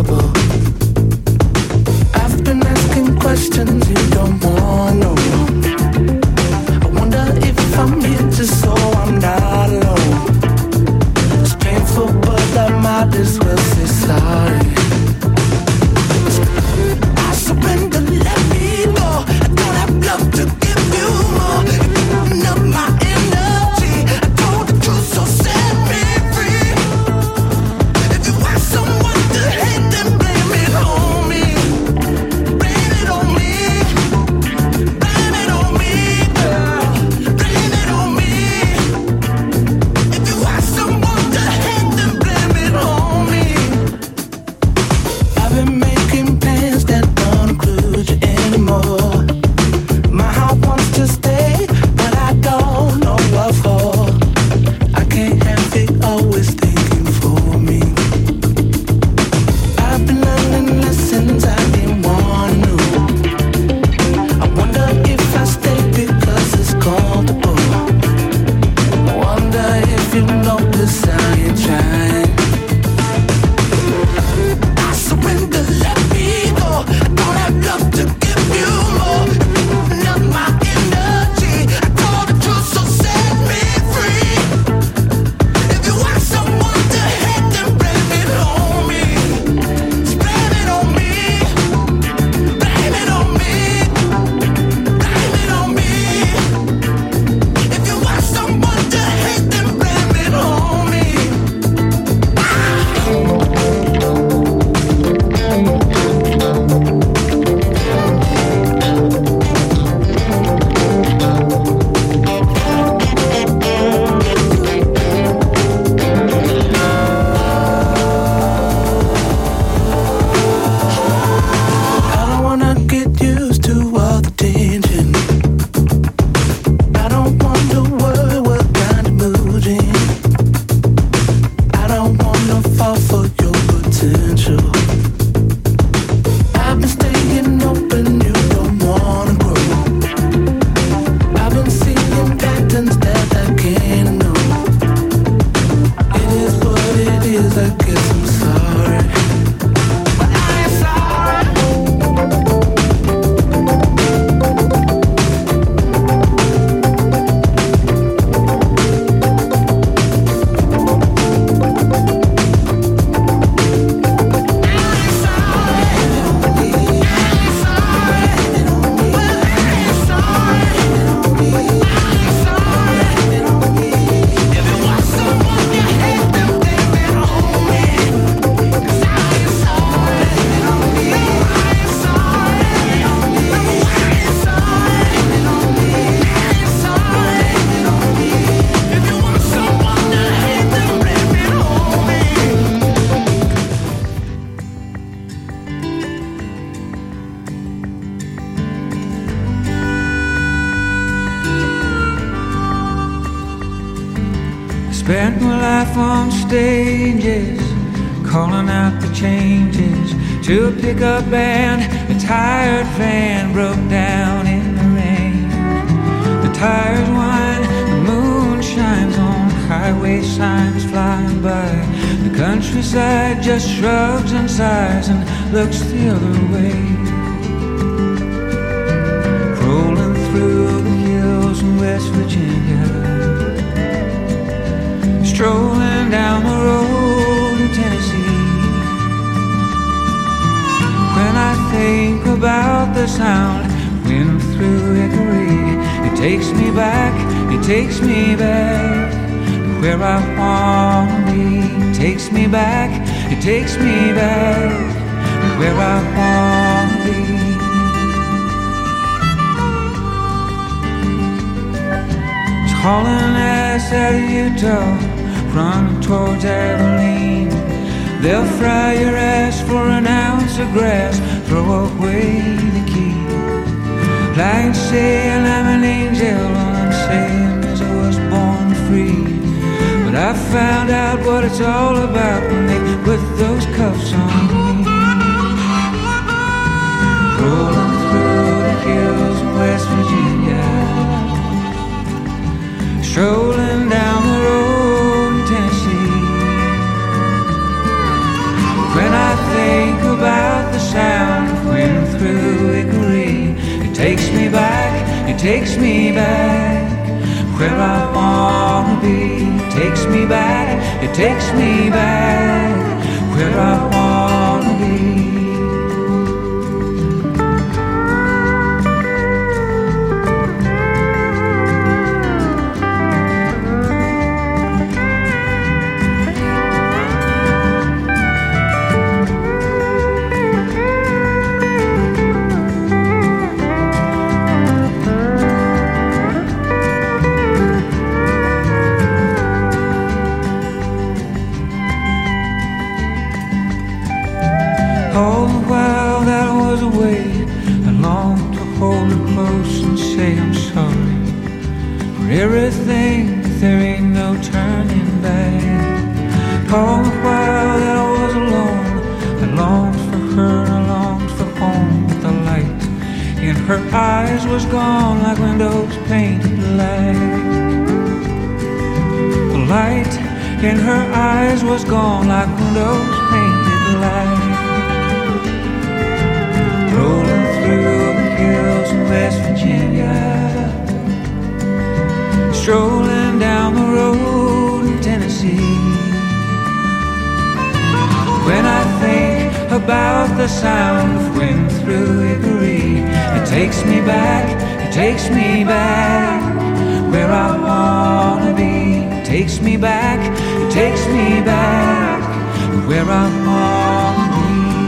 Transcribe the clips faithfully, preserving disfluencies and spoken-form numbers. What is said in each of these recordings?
trouble. I've been asking questions you don't want to know. I wonder if I'm here just so I'm not alone. It's painful, but I might as well say sorry. I surrender, let me go. I don't have love to give you more. Enough my energy. I told the truth, so set me free. If you want someone to hate, then blame it on me. Blame it on me. Blame it on me, girl. Blame it on me. If you want someone to hate, then blame it on me. I've been making plans that don't include you anymore. My heart wants to stay, but I don't know what for. I can't have it always thinking for me. I've been learning lessons I didn't want to know. I wonder if I stay because it's comfortable. I wonder if you notice I ain't trying. I surrender, let me go. I don't have love to give you more. Enough my energy. I told the truth, so set me free. If you want someone to hate, then blame it on me. Just blame it on me. Blame it on me. Blame it on me. If you want someone to hate, then blame it on me. I don't wanna get used to all the tension. I don't wonder what, what kind of mood you're in. I don't wanna fall for your potential. I've been staying open, you don't wanna grow. I've been seeing patterns that I can't know. It is what it is, I guess I'm sorry. But I ain't sorry. Spent my life on stages, calling out the changes. To a pickup band, a tired van broke down in the rain. The tires whine, the moon shines on highway signs flying by. The countryside just shrugs and sighs and looks the other way. Rolling through the hills in West Virginia, strolling down the road in Tennessee. When I think about the sound wind through Hickory, it takes me back, it takes me back to where I wanna be. It takes me back, it takes me back to where I wanna be. It's hauling ass out of Utah, running towards Abilene. They'll fry your ass for an ounce of grass, throw away the key. Like saying I'm an angel, all I'm saying is I was born free. But I found out what it's all about when they put those cuffs on me. Rolling through the hills of West Virginia, strolling down the road in Tennessee. When I think it takes me back where I wanna be. It takes me back, it takes me back where I wanna be. All the while that I was away, I longed to hold her close and say I'm sorry for everything, but there ain't no turning back. All the while that I was alone, I longed for her, I longed for home. The light in her eyes was gone like windows painted black. The light in her eyes was gone like windows painted black. Rolling through the hills in West Virginia, strolling down the road in Tennessee. When I think about the sound of wind through Hickory, it takes me back, it takes me back where I wanna be. It takes me back, it takes me back where I wanna be.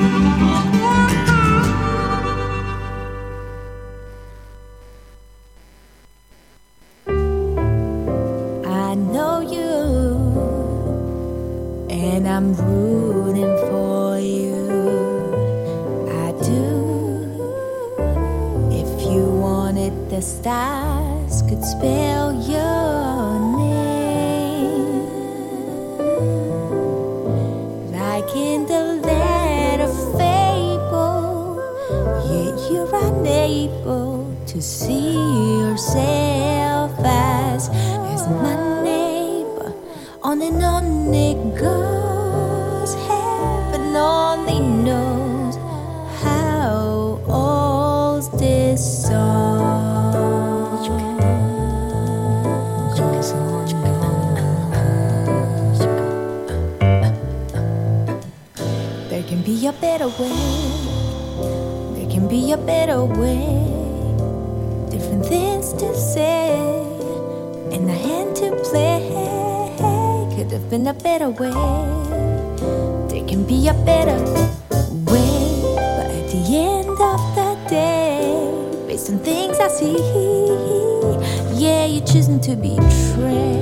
And I'm rooting for you. I do. If you wanted, the stars could spell your name, like in the land of fable. Yet you're unable to see yourself as as my neighbor. On and on it goes. Heaven only knows how old this song. There can be a better way. There can be a better way. Different things to say and a hand to play. Could have been a better way. There can be a better way. But at the end of the day, based on things I see, yeah, you're choosing to betray.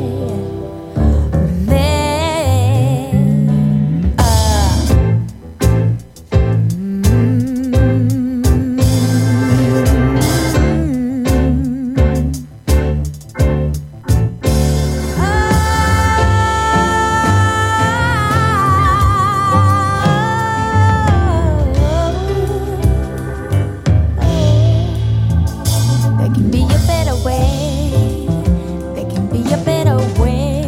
There can be a better way.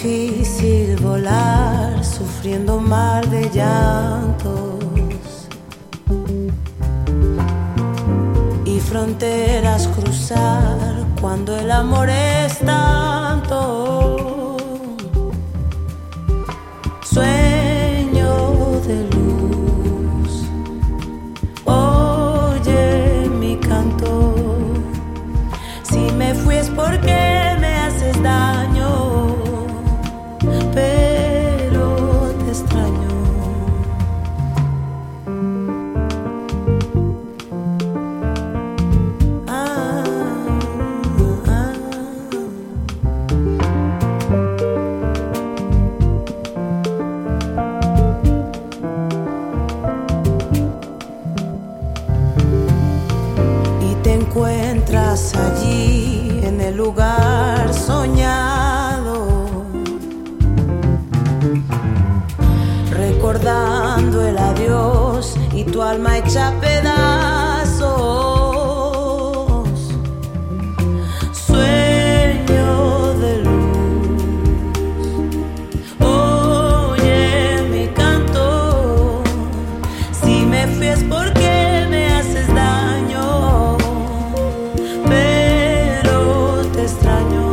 difícil volar, sufriendo un mar de llantos y fronteras cruzar cuando el amor es tanto. Sueño de luz, oye mi canto. Si me fui es porque me haces daño, pero te extraño. Ah, ah. Y te encuentras allí en el lugar soñado, recordando el adiós y tu alma hecha pedazos. Sueño de luz, oye mi canto. Si me fui es porque me haces daño, pero te extraño.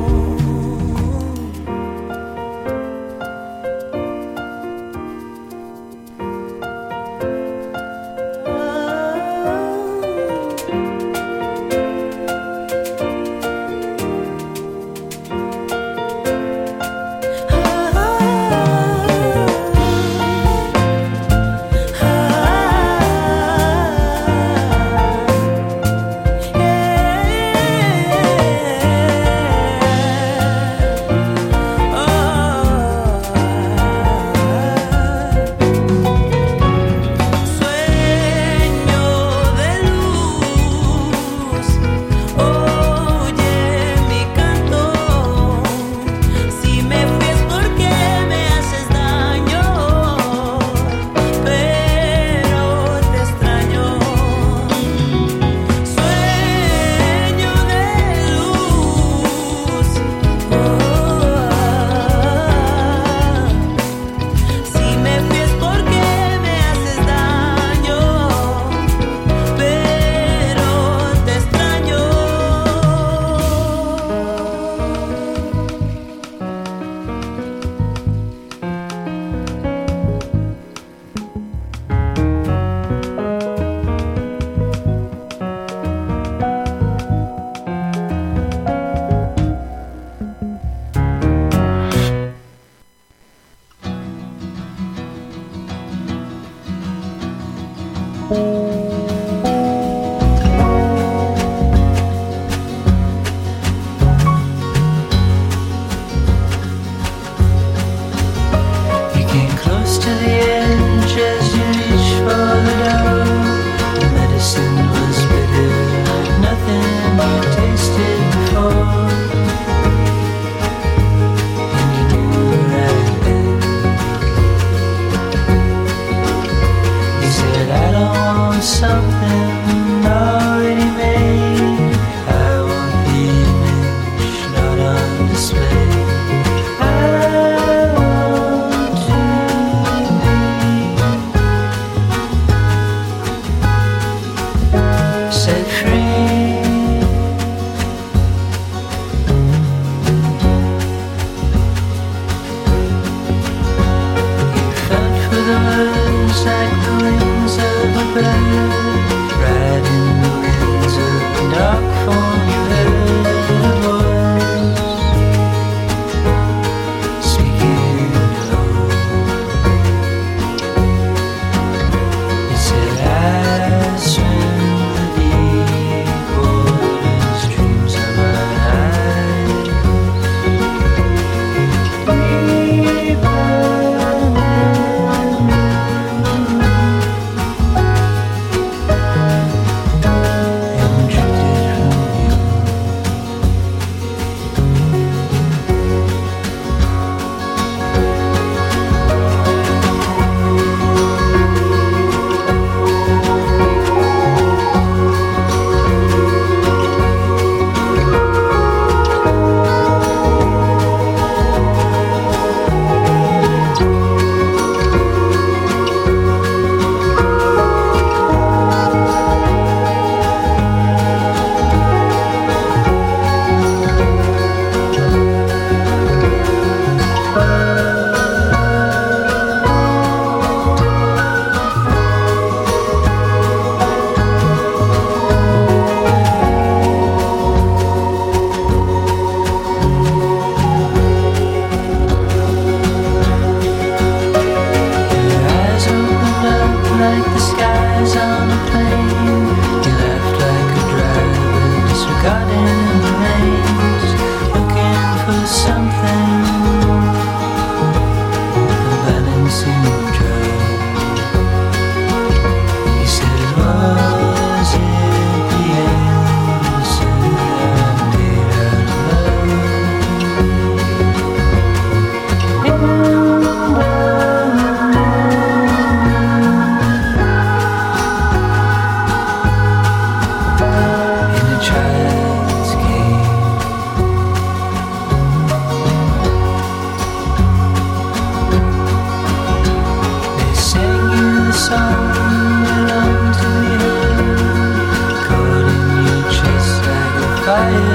You came close to the edge as you reached for the door. The medicine was bitter, like nothing you tasted before. And you knew right then. You said, I don't want something already made. I want the image, not on display. I want to be set free. You felt for the words like the wings of a bird.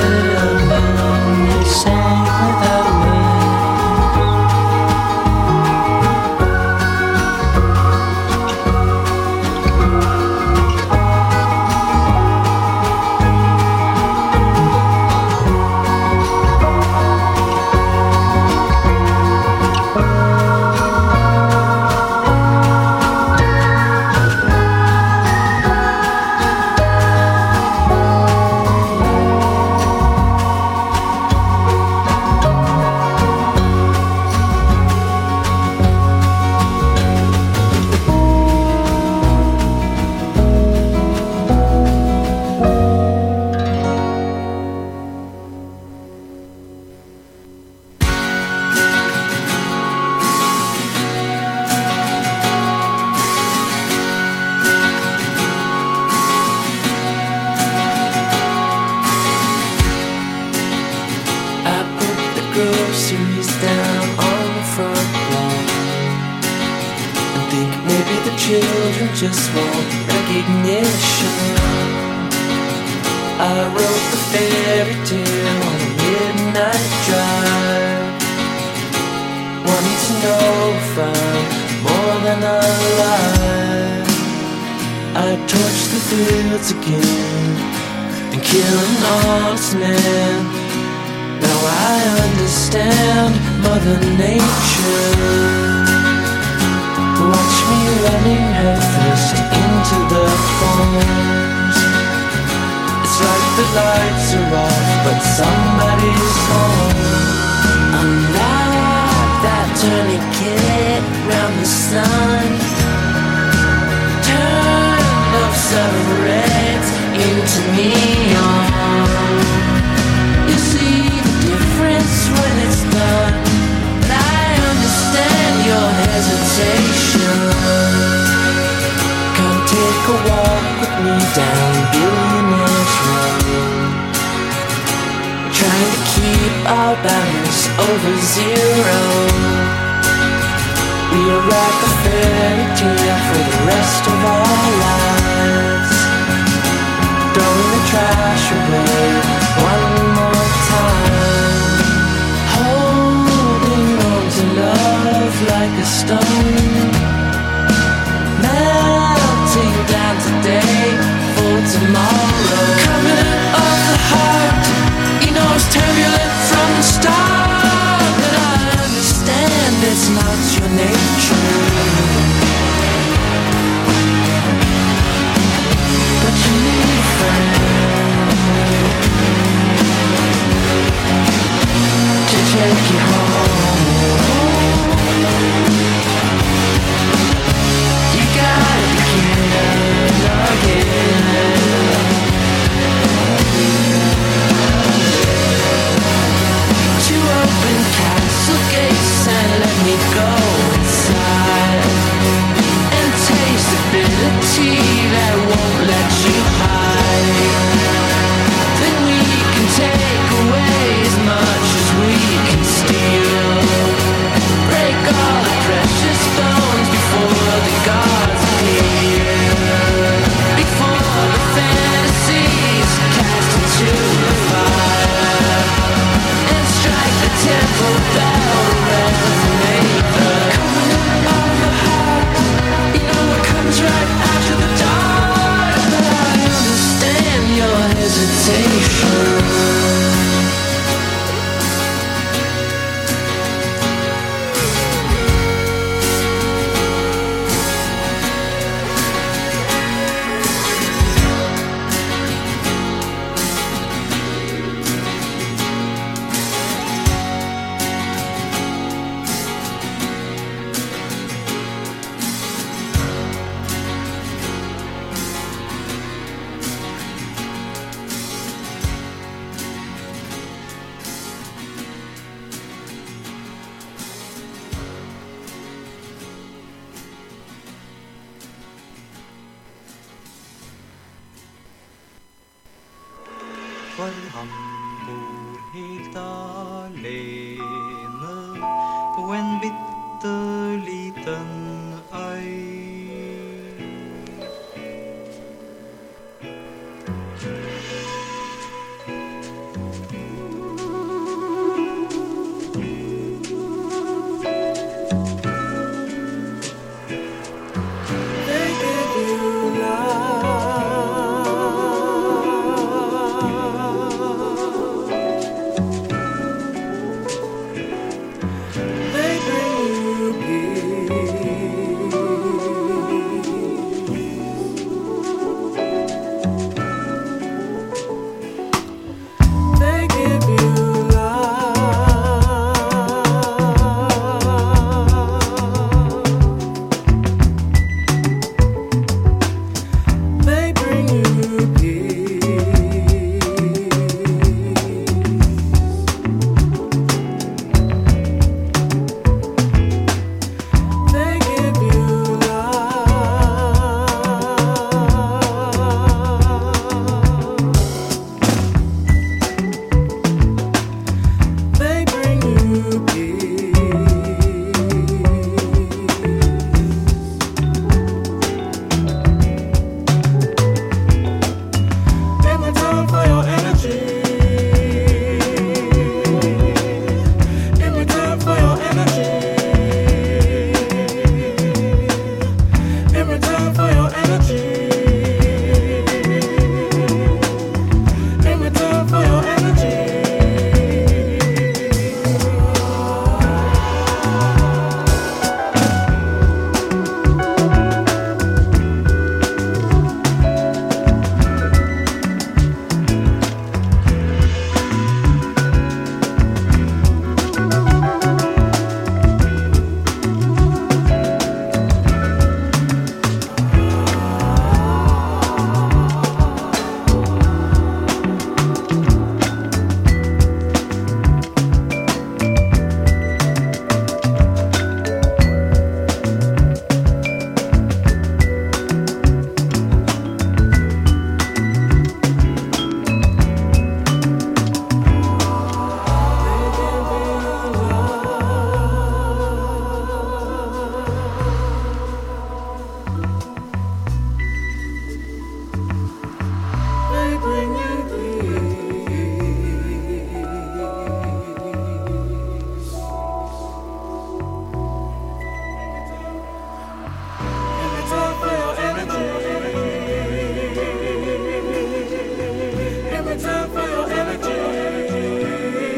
He sang without me. Groceries down on the front lawn, and think maybe the children just want recognition. I wrote the fairy tale on a midnight drive, wanting to know if I'm more than alive. I torched the fields again and kill an honest man. Now I understand Mother Nature. Watch me running headfirst into the thorns. It's like the lights are off, but somebody's home. I'm like that tourniquet round the sun, turned off some reds into neon. You see when it's done, but I understand your hesitation. Come take a walk with me down Billionaire's Road, trying to keep our balance over zero. We are like a fairy tale for the rest of our lives, throwing the trash away one more time. Love like a stone, melting down today for tomorrow. Coming off the heart, you know it's turbulent from the start, but I understand it's not your nature. But you need a friend to take you home. You gotta begin again. To open castle gates and let me go inside, and taste the bitter tea that won't let you hide. Then we can take away as much as we can steal, break all the precious bones before the gods appear, before the fantasies cast into the fire, and strike the temple bell to resonate the coming of the heart. You know it comes right after the dark, but I understand your hesitation. For han bor helt alene på en bitte liten øy.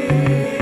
Thank you.